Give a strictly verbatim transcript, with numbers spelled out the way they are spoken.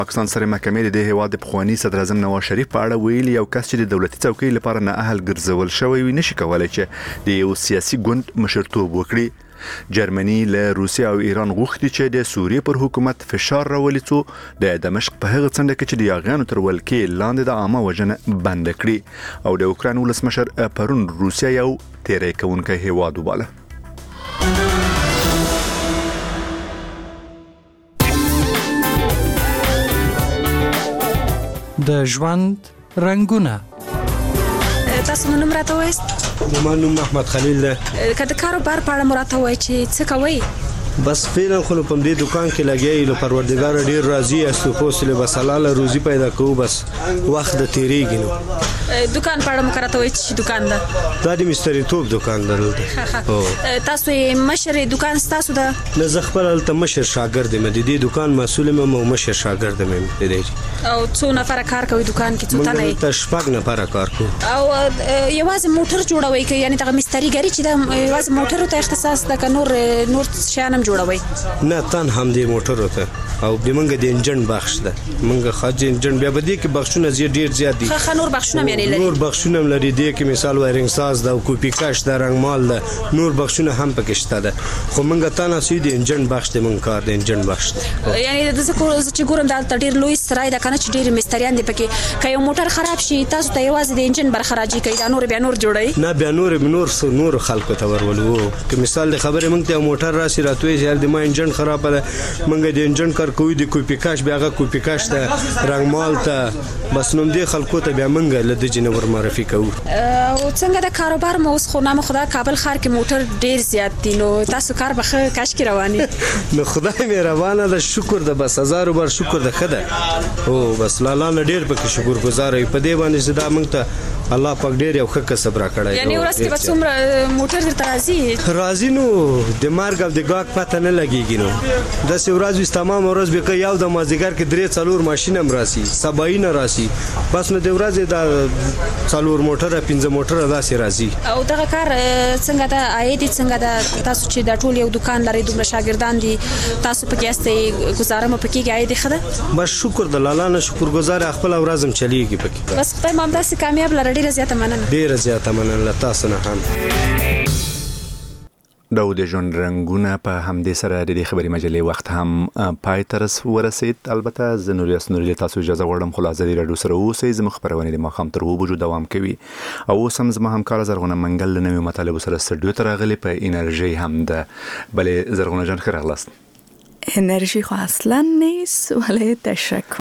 پاکستان سره محکمې د هیواد د پخوانی صدر اعظم نواز شریف په اړه ویلي یو کس چې د دولتي څوکۍ لپاره نه اهل ګرځول شوی وي نشي کولای چې د یو سیاسي ګوند مشرتوب وکړي. جرمني له روسیې او ایران غوښتي چې د سوریې پر حکومت فشار راولي څو د دمشق په هغه څنډه کې چې د یاغیانو تر ولکې لاندې د عامه وژنه بند کړي او د اوکراین ولسمشر پرون روسیه یو تیری کوونکی هیواد وباله. د ژوند رنگونه. تاسو نوم راته وایست؟ زما نوم محمد خلیل ده. که د کاروبار په اړه مو راته وایي چې څه کوئ؟ بس فعلا خو په دې دکان کې لګیای له پروردګار ډیر راضي استو خو سله بس حلاله روزي پیدا کوو بس وخت د تیریږي نو. دکان په اړه مو راته وایي چې دکان ده؟ دا د مستری توپ دکان درلته. تاسو یې مشر دکان ستاسو ده؟ نه زه خپل الته مشر شاګرد یم د دې دکان مسؤل یم او مشر شاګرد یم دی. او څو نفر کار کوي دکان کې؟ څو تنه یې؟ موږ شپږ نفر کار کوو. او یوازې موټر جوړوي که یعنی دغه مستریګری چې د یوازې موټرو ته اختصاص ده که نور نور شیان هم جوړوي؟ نه تن هم دې موټرو ته او د منګه د انجن بخش ده منګه خاص انجن بیا بده کې بخشونه زیات ډیر زیات دي. خا نور بخشونه یعنی لري؟ نور بخشونه لري دي کې مثال وایرنګ ساز ده او کوپی کاش ده رنگ مال ده نور بخشونه هم پکې شته ده خو منګه تنه سي د انجن بخش د من کار د انجن بخش یعنی د څه چې ګورم دا ډیر لوی سرای ده کنه چې ډیر مستریان دي پکې که یو موټر خراب شي تاسو ته یوازې د انجن برخه راځي کوي دا نور بیا نور جوړي؟ نه بیا نور نور نور خلکو ته ورولو که مثال د خبره منګ ته موټر راسي راتوي چې د ما انجن خراب ده منګه د انجن کار کوي د کوپی کاش بیا غا کوپی کاش ته رنگ مال ته بس نوم دې خلکو ته بیا منګه له د جنور معرفي کوو. او څنګه د کاروبار مو اوس خو نام خدا کابل ښار کې موټر ډیر زیات دي نو تاسو کار به ښه کاش کې رواني؟ نو خدای مې روانه ده شکر ده بس هزار بار شکر ده خدای او بس لالا نه ډیر پکې شکر گزار ای په دې باندې زدا موږ ته الله پاک ډیر یو ښه کسب را کړی. یعنی ورځ کې به څومره موټر درته راځي؟ راځي نو د مرګ او د ګاګ پته نه لګیږي نو داسې ورځ وي تمام ورځ به که یو د مازدیګر کې درې څلور ماشین هم راسي سبایی نه راسي بس نو د ورځې د څلور موټره پنځه موټره داسې راځي. او دغه کار څنګه ده عاید څنګه ده تاسو چې د ټول یو دکان لري دومره شاګردان دي تاسو پکې استي گزاره مو پکې عاید ښه ده؟ بس شکر د لالا نه شکر گزار خپل ورځم چلیږي پکې بس خدای مو همداسې کامیاب لري. ډیره زیاته مننه. ډیره زیاته مننه تاسو نه هم. دا د ژوند رنگونه په همدې سره د خبري مجلې وخت هم پای ته ورسید. البته زه نور یاسنوري تاسو اجازه غواړم خلاصه د رادیو سره اوسئ زموږ خبرونه د ماښام تر اوو بجو دوام کوي او اوس هم زما همکار زرغونه منګل له نویو مطالبو سره سټډیو ته راغلي په انرژي هم ده. بلې زرغونه جان ښه راغلاست. انرژي خو اصلا نیست ولی تشکر.